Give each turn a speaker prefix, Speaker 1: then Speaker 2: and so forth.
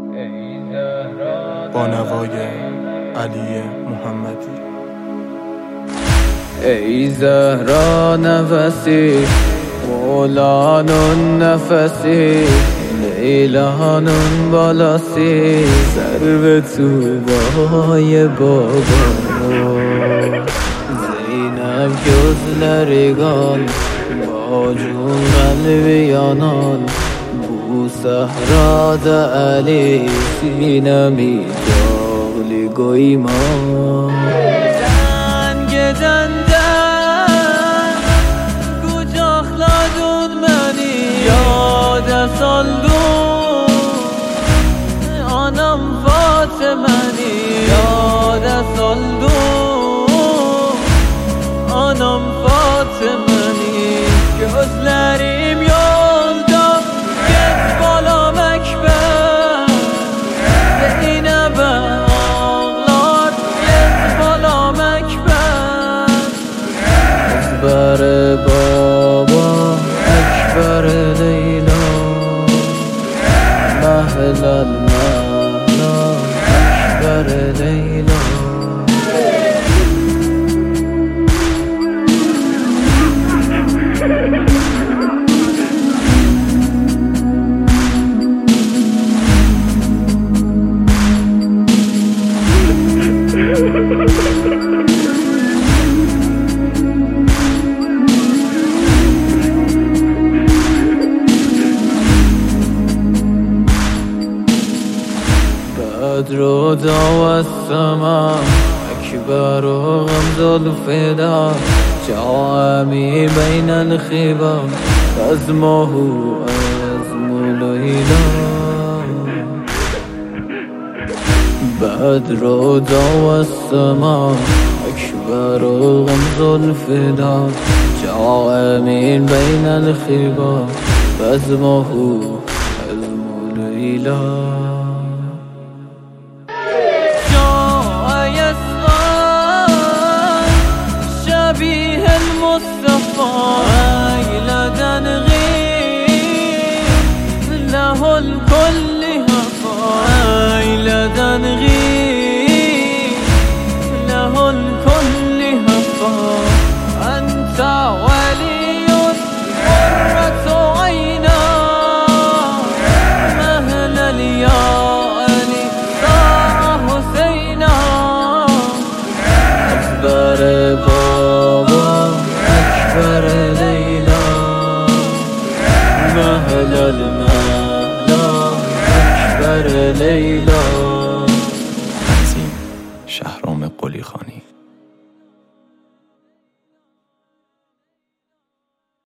Speaker 1: با نوای علی محمدی.
Speaker 2: ای زهرا نفسی مولانون نفسی لیلانون بالاسی سر به توبای بابا زینب gözlerigan با جون قلبی آنان بو صحرادا علی سینمی جاغلی گویمان Anam Fatıme'ni yâde saldım Anam Fatıme'ni gözlerim yolda Geç balam ekber Zeynep'e ağlar Geç balam ekber Ezber baba ekber Leyla Mehlal mehla ekber Leyla بدر ضوى السماء أكبر غمز الفدا جامي بين الخبا أزمه أزم ليلى بدر ضوى السماء أكبر غمز الفدا جامي بين الخبا أزمه أزم ليلى شبيه المصطفى ليلة نغيب له الكل هفا ليلة نغيب له الكل هفا أنت ولي قرة عينا مهل اليال صار حسينا أكبر بابا أكبر ليلى مهل المهلا أكبر ليلى.
Speaker 1: شهرام قلی خانی.